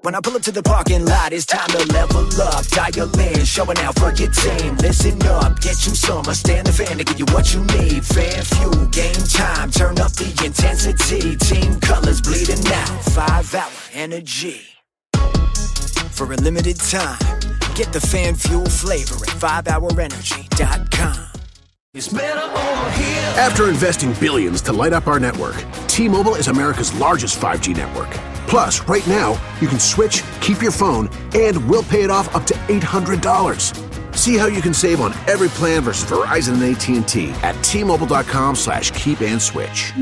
When I pull up to the parking lot, it's time to level up. Dial in, showing out for your team. Listen up, get you some. Stand the fan to give you what you need. Fan fuel, game time, turn up the intensity. Team colors bleeding out, 5-hour energy. For a limited time, get the fan fuel flavor at 5hourenergy.com. It's better over here. After investing billions to light up our network, T-Mobile is America's largest 5G network. Plus, right now, you can switch, keep your phone, and we'll pay it off up to $800. See how you can save on every plan versus Verizon and AT&T at T-Mobile.com/keep-and-switch.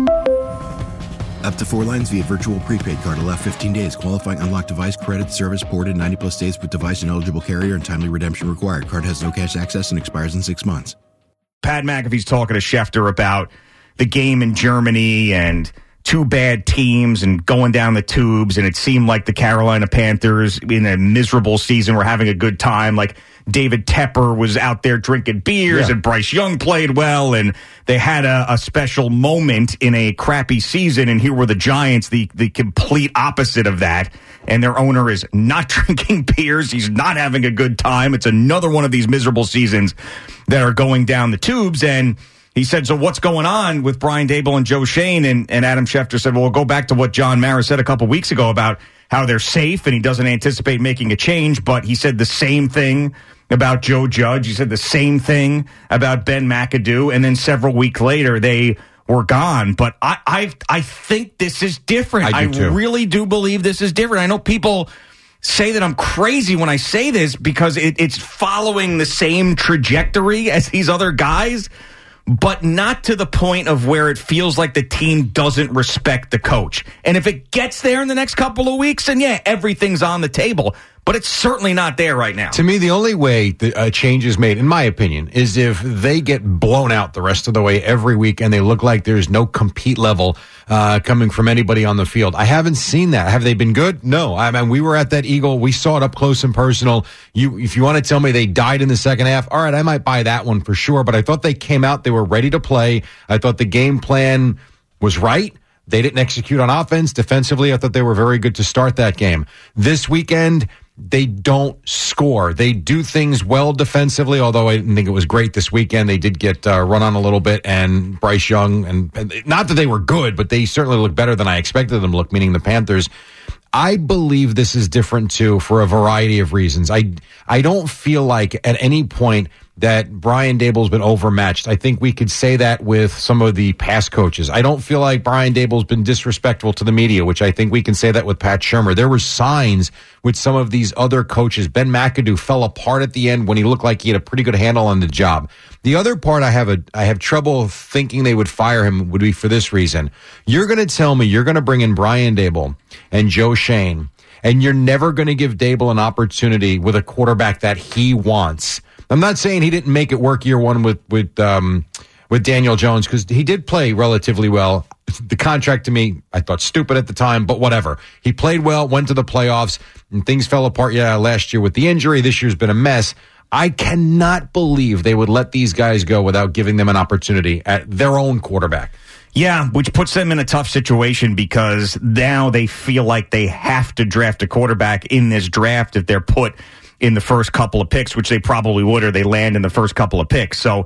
Up to 4 lines via virtual prepaid card. Allow 15 days. Qualifying unlocked device credit service ported 90-plus days with device and eligible carrier and timely redemption required. Card has no cash access and expires in 6 months. Pat McAfee's talking to Schefter about the game in Germany and two bad teams and going down the tubes, and it seemed like the Carolina Panthers in a miserable season were having a good time. Like David Tepper was out there drinking beers, and Bryce Young played well, and they had a special moment in a crappy season, and here were the Giants, the complete opposite of that. And their owner is not drinking beers. He's not having a good time. It's another one of these miserable seasons that are going down the tubes. And he said, so what's going on with Brian Daboll and Joe Schoen? And Adam Schefter said, well, we'll go back to what John Mara said a couple weeks ago about how they're safe and he doesn't anticipate making a change. But he said the same thing about Joe Judge. He said the same thing about Ben McAdoo. And then several weeks later, they were gone. But I think this is different. I really do believe this is different. I know people say that I'm crazy when I say this because it's following the same trajectory as these other guys, but not to the point of where it feels like the team doesn't respect the coach. And if it gets there in the next couple of weeks, then yeah, everything's on the table. But it's certainly not there right now. To me, the only way a change is made, in my opinion, is if they get blown out the rest of the way every week and they look like there's no compete level coming from anybody on the field. I haven't seen that. Have they been good? No. I mean, we were at that Eagle. We saw it up close and personal. If you want to tell me they died in the second half, all right, I might buy that one for sure. But I thought they came out. They were ready to play. I thought the game plan was right. They didn't execute on offense. Defensively, I thought they were very good to start that game. This weekend, they don't score. They do things well defensively, although I didn't think it was great this weekend. They did get run on a little bit, and Bryce Young, and not that they were good, but they certainly look better than I expected them to look, meaning the Panthers. I believe this is different, too, for a variety of reasons. I don't feel like at any point that Brian Daboll's been overmatched. I think we could say that with some of the past coaches. I don't feel like Brian Daboll's been disrespectful to the media, which I think we can say that with Pat Shurmur. There were signs with some of these other coaches. Ben McAdoo fell apart at the end when he looked like he had a pretty good handle on the job. The other part I have trouble thinking they would fire him would be for this reason. You're going to tell me you're going to bring in Brian Daboll and Joe Schoen, and you're never going to give Daboll an opportunity with a quarterback that he wants. I'm not saying he didn't make it work year one with Daniel Jones, because he did play relatively well. The contract to me, I thought stupid at the time, but whatever. He played well, went to the playoffs, and things fell apart. Yeah, last year with the injury. This year's been a mess. I cannot believe they would let these guys go without giving them an opportunity at their own quarterback. Yeah, which puts them in a tough situation because now they feel like they have to draft a quarterback in this draft if they're put in the first couple of picks, which they probably would, or they land in the first couple of picks. So,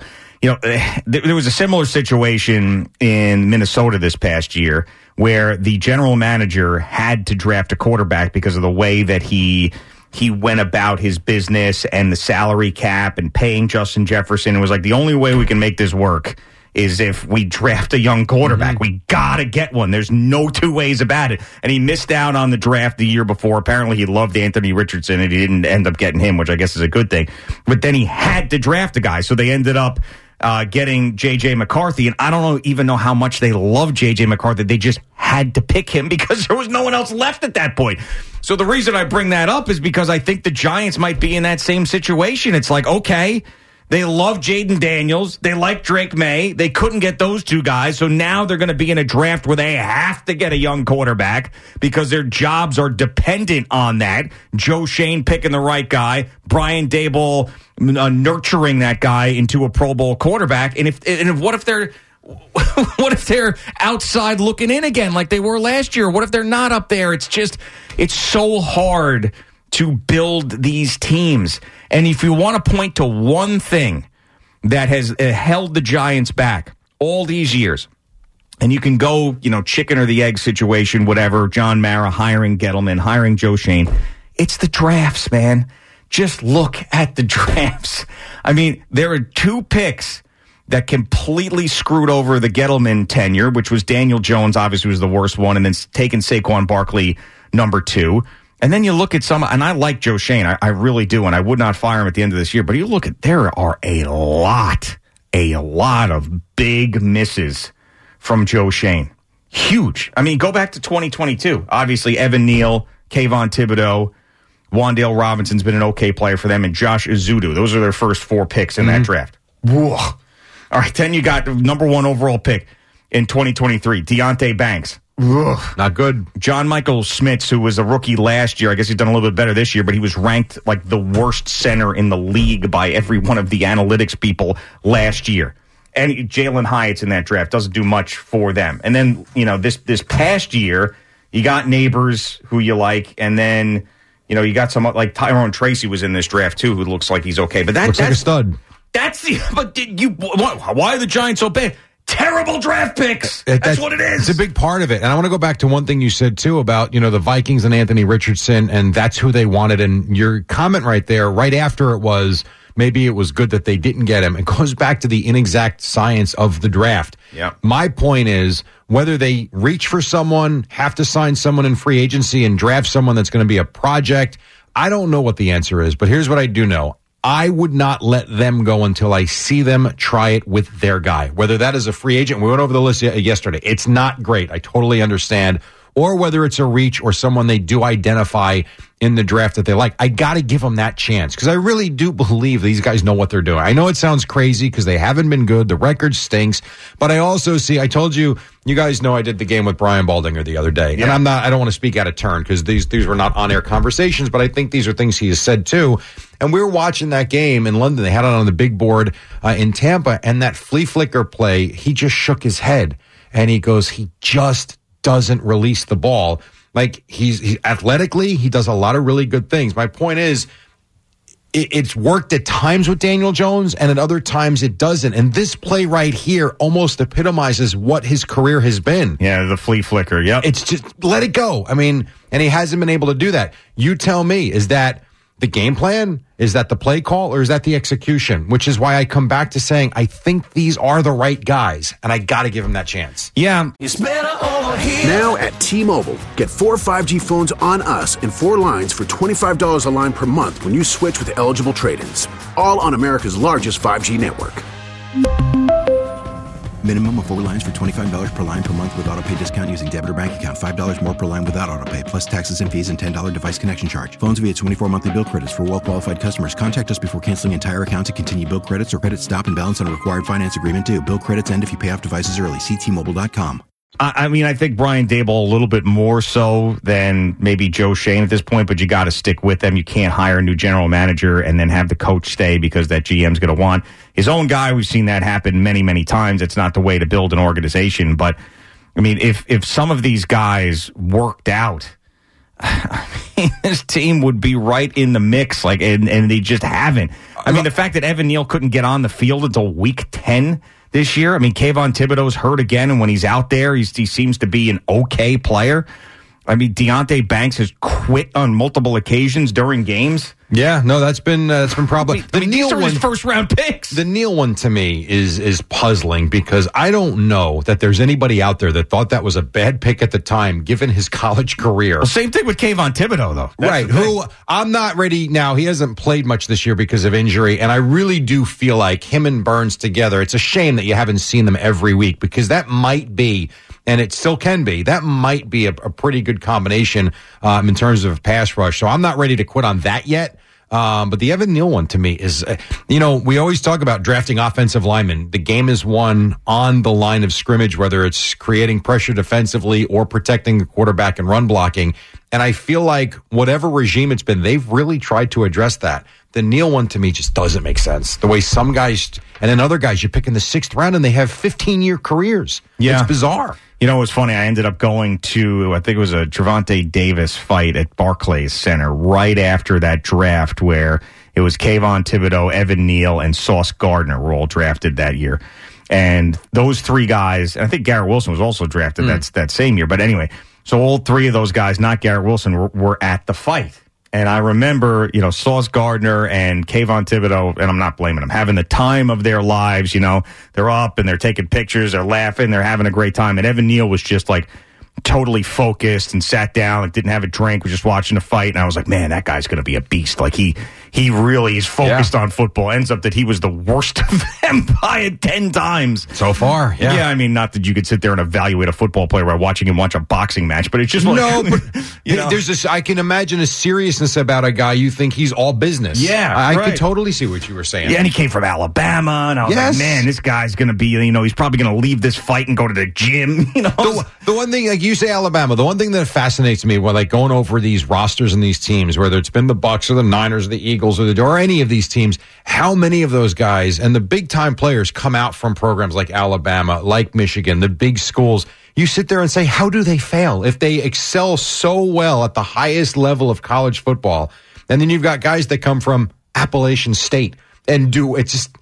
there was a similar situation in Minnesota this past year where the general manager had to draft a quarterback because of the way that he went about his business and the salary cap and paying Justin Jefferson. It was like, the only way we can make this work is if we draft a young quarterback. Mm-hmm. We got to get one. There's no two ways about it. And he missed out on the draft the year before. Apparently, he loved Anthony Richardson, and he didn't end up getting him, which I guess is a good thing. But then he had to draft a guy, so they ended up getting J.J. McCarthy. And I don't even know how much they love J.J. McCarthy. They just had to pick him because there was no one else left at that point. So the reason I bring that up is because I think the Giants might be in that same situation. It's like, okay, they love Jaden Daniels. They like Drake May. They couldn't get those two guys. So now they're going to be in a draft where they have to get a young quarterback because their jobs are dependent on that. Joe Schoen picking the right guy. Brian Daboll nurturing that guy into a Pro Bowl quarterback. And what if they're What if they're outside looking in again like they were last year? What if they're not up there? It's so hard to build these teams. And if you want to point to one thing that has held the Giants back all these years, and you can go, chicken or the egg situation, whatever, John Mara hiring Gettleman, hiring Joe Schoen, it's the drafts, man. Just look at the drafts. I mean, there are 2 picks that completely screwed over the Gettleman tenure, which was Daniel Jones, obviously was the worst one, and then taking Saquon Barkley, number 2. And then you look at some, and I like Joe Schoen, I really do, and I would not fire him at the end of this year, but you look at, there are a lot of big misses from Joe Schoen. Huge. I mean, go back to 2022. Obviously, Evan Neal, Kayvon Thibodeau, Wan'Dale Robinson's been an okay player for them, and Josh Ezeudu. Those are their first 4 picks in that draft. Whoa. All right, then you got the number 1 overall pick in 2023, Deonte Banks. Ugh. Not good. John Michael Schmitz, who was a rookie last year. I guess he's done a little bit better this year, but he was ranked like the worst center in the league by every one of the analytics people last year. And Jalen Hyatt's in that draft. Doesn't do much for them. And then, this past year, you got Neighbors, who you like, and then, you got some, like Tyrone Tracy was in this draft, too, who looks like he's okay. But looks like a stud. Why are the Giants so bad? Terrible draft picks. That's what it is. It's a big part of it. And I want to go back to one thing you said, too, about, the Vikings and Anthony Richardson, and that's who they wanted. And your comment right there, right after it was, maybe it was good that they didn't get him. It goes back to the inexact science of the draft. Yeah. My point is, whether they reach for someone, have to sign someone in free agency and draft someone that's going to be a project, I don't know what the answer is. But here's what I do know. I would not let them go until I see them try it with their guy. Whether that is a free agent, we went over the list yesterday. It's not great. I totally understand. Or whether it's a reach or someone they do identify in the draft that they like. I got to give them that chance because I really do believe these guys know what they're doing. I know it sounds crazy because they haven't been good. The record stinks. But I also see, I told you, you guys know I did the game with Brian Baldinger the other day. Yeah. And I don't want to speak out of turn because these were not on-air conversations, but I think these are things he has said too. And we were watching that game in London. They had it on the big board in Tampa. And that flea flicker play, he just shook his head. And he goes, he just doesn't release the ball. Like he athletically, he does a lot of really good things. My point is, it's worked at times with Daniel Jones and at other times it doesn't. And this play right here almost epitomizes what his career has been. Yeah, the flea flicker. Yep. It's just let it go. I mean, and he hasn't been able to do that. You tell me, is that the game plan? Is that the play call? Or is that the execution? Which is why I come back to saying I think these are the right guys, and I got to give them that chance. Yeah. It's better over here. Now at T-Mobile, get 4 5G phones on us and 4 lines for $25 a line per month when you switch with eligible trade-ins. All on America's largest 5G network. Minimum of 4 lines for $25 per line per month with autopay discount using debit or bank account. $5 more per line without autopay, plus taxes and fees and $10 device connection charge. Phones via 24 monthly bill credits for well-qualified customers. Contact us before canceling entire account to continue bill credits or credit stop and balance on a required finance agreement due. Bill credits end if you pay off devices early. See T-Mobile.com. I mean, I think Brian Daboll a little bit more so than maybe Joe Schoen at this point, but you got to stick with them. You can't hire a new general manager and then have the coach stay because that GM's going to want his own guy. We've seen that happen many, many times. It's not the way to build an organization. But, I mean, if some of these guys worked out, I mean, this team would be right in the mix, and they just haven't. I mean, the fact that Evan Neal couldn't get on the field until week 10 this year. I mean, Kayvon Thibodeau's hurt again, and when he's out there, he seems to be an okay player. I mean, Deonte Banks has quit on multiple occasions during games. Yeah, no, that's been probably the Neal one. His first round picks. The Neal one to me is puzzling because I don't know that there's anybody out there that thought that was a bad pick at the time, given his college career. Well, same thing with Kayvon Thibodeau, though. Right? Who I'm not ready now. He hasn't played much this year because of injury, and I really do feel like him and Burns together. It's a shame that you haven't seen them every week because that might be. And it still can be. That might be a pretty good combination in terms of pass rush. So I'm not ready to quit on that yet. But the Evan Neal one to me is, we always talk about drafting offensive linemen. The game is won on the line of scrimmage, whether it's creating pressure defensively or protecting the quarterback and run blocking. And I feel like whatever regime it's been, they've really tried to address that. The Neal one to me just doesn't make sense. The way some guys and then other guys you pick in the 6th round and they have 15-year careers. Yeah. It's bizarre. You know, it was funny. I ended up going to, I think it was a Trevante Davis fight at Barclays Center right after that draft where it was Kayvon Thibodeau, Evan Neal, and Sauce Gardner were all drafted that year. And those 3 guys, and I think Garrett Wilson was also drafted that same year. But anyway, so all 3 of those guys, not Garrett Wilson, were at the fight. And I remember, you know, Sauce Gardner and Kayvon Thibodeau, and I'm not blaming them, having the time of their lives. You know, they're up and they're taking pictures, they're laughing, they're having a great time. And Evan Neal was just like totally focused and sat down, like didn't have a drink, was just watching the fight. And I was like, man, that guy's going to be a beast. Like he really is focused on football. Ends up that he was the worst of them by 10 times. So far, yeah. Yeah, I mean, not that you could sit there and evaluate a football player by watching him watch a boxing match, but it's just like, no, but you know? There's this, I can imagine a seriousness about a guy you think he's all business. Yeah, I right. could totally see what you were saying. Yeah, and he came from Alabama, and I was like, man, this guy's going to be, you know, he's probably going to leave this fight and go to the gym, you know? The one thing, like you say Alabama, the one thing that fascinates me when like going over these rosters and these teams, whether it's been the Bucs or the Niners or the Eagles or any of these teams, how many of those guys and the big time players come out from programs like Alabama, like Michigan, the big schools. You sit there and say, how do they fail if they excel so well at the highest level of college football? And then you've got guys that come from Appalachian State and it's just,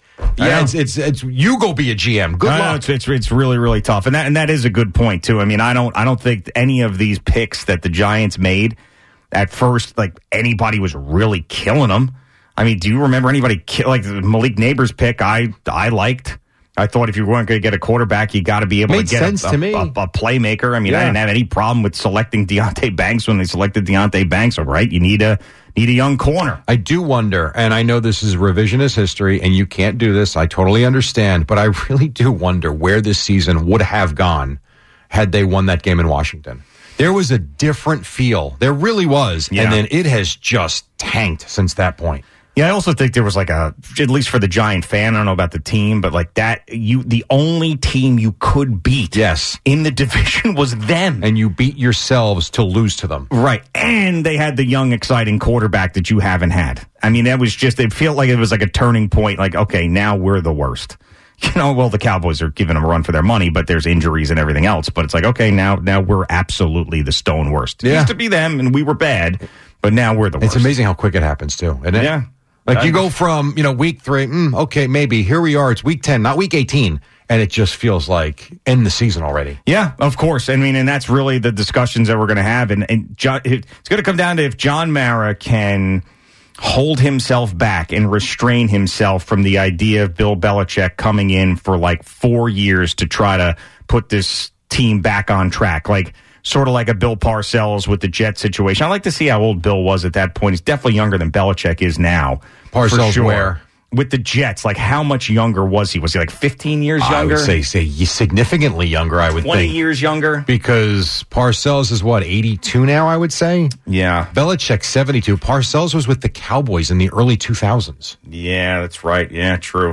it's you go be a GM. Good luck. It's really, really tough. And that is a good point too. I mean, I don't think any of these picks that the Giants made at first, like anybody was really killing them. I mean, do you remember anybody like Malik Neighbors pick? I liked. I thought if you weren't going to get a quarterback, you got to be able to get a playmaker. I mean, I didn't have any problem with selecting Deonte Banks when they selected Deonte Banks. All right, you need a young corner. I do wonder, and I know this is revisionist history, and you can't do this. I totally understand, but I really do wonder where this season would have gone had they won that game in Washington. There was a different feel. There really was, and then it has just tanked since that point. Yeah, I also think there was like at least for the Giant fan, I don't know about the team, but like that, the only team you could beat in the division was them. And you beat yourselves to lose to them. Right. And they had the young, exciting quarterback that you haven't had. I mean, it felt like it was like a turning point. Like, okay, now we're the worst. You know, well, the Cowboys are giving them a run for their money, but there's injuries and everything else. But it's like, okay, now we're absolutely the stone worst. It used to be them, and we were bad, but now we're the worst. It's amazing how quick it happens, too, isn't it? Yeah. Like you go from, week 3, okay, maybe. Here we are. It's week 10, not week 18. And it just feels like end the season already. Yeah, of course. I mean, and that's really the discussions that we're going to have. And it's going to come down to if John Mara can hold himself back and restrain himself from the idea of Bill Belichick coming in for like 4 years to try to put this team back on track. Like, sort of like a Bill Parcells with the Jets situation. I like to see how old Bill was at that point. He's definitely younger than Belichick is now. Parcells where? With the Jets, like how much younger was he? Was he like 15 years younger? I would say significantly younger, I would think. 20 years younger? Because Parcells is 82 now, I would say? Yeah. Belichick, 72. Parcells was with the Cowboys in the early 2000s. Yeah, that's right. Yeah, true.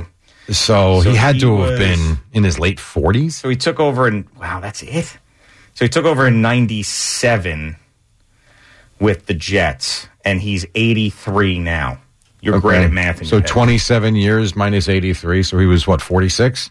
So he had to have been in his late 40s. So he took over that's it? So he took over in 97 with the Jets, and he's 83 now. You're great at math. So 27 years minus 83, so he was, 46?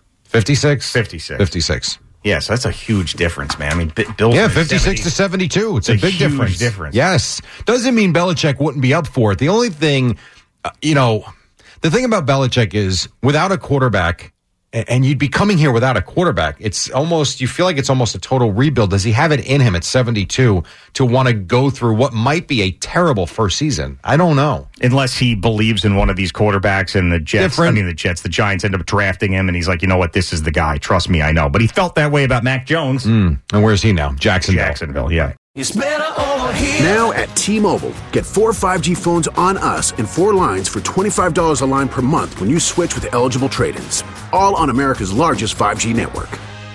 56? 56. 56. Yeah, so that's a huge difference, man. I mean, Bill's 56 to 72. It's a big difference. Yes. Doesn't mean Belichick wouldn't be up for it. The only thing, the thing about Belichick is without a quarterback, and you'd be coming here without a quarterback. It's almost, you feel like it's almost a total rebuild. Does he have it in him at 72 to want to go through what might be a terrible first season? I don't know. Unless he believes in one of these quarterbacks and the Jets, the Giants end up drafting him and he's like, you know what, this is the guy. Trust me, I know. But he felt that way about Mac Jones. And where's he now? Jacksonville, yeah. It's better over here. Now at T-Mobile, get 4 5G phones on us and 4 lines for $25 a line per month when you switch with eligible trade-ins. All on America's largest 5G network.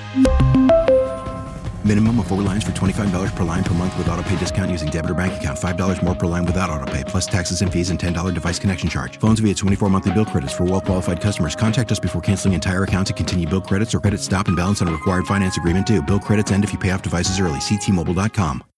Minimum of 4 lines for $25 per line per month with autopay discount using debit or bank account. $5 more per line without autopay, plus taxes and fees and $10 device connection charge. Phones via 24 monthly bill credits for well-qualified customers. Contact us before canceling entire account to continue bill credits or credit stop and balance on a required finance agreement due. Bill credits end if you pay off devices early. See T-Mobile.com.